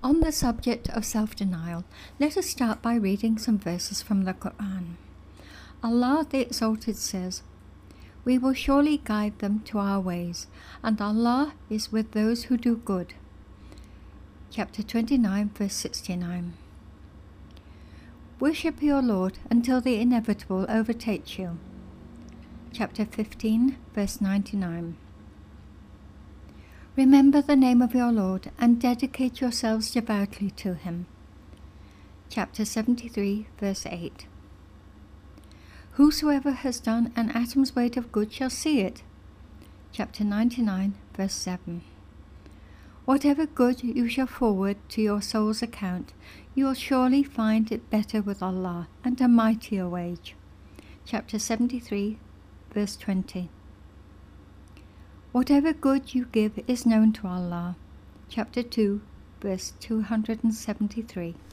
On the subject of self-denial, let us start by reading some verses from the Quran. Allah the Exalted says, "We will surely guide them to our ways, and Allah is with those who do good." Chapter 29, verse 69. Worship your Lord until the inevitable overtakes you. Chapter 15, verse 99. Remember the name of your Lord and dedicate yourselves devoutly to him. Chapter 73, verse 8. Whosoever has done an atom's weight of good shall see it. Chapter 99, verse 7. Whatever good you shall forward to your soul's account, you will surely find it better with Allah and a mightier wage. Chapter 73, verse 20. Whatever good you give is known to Allah. Chapter 2, verse 273.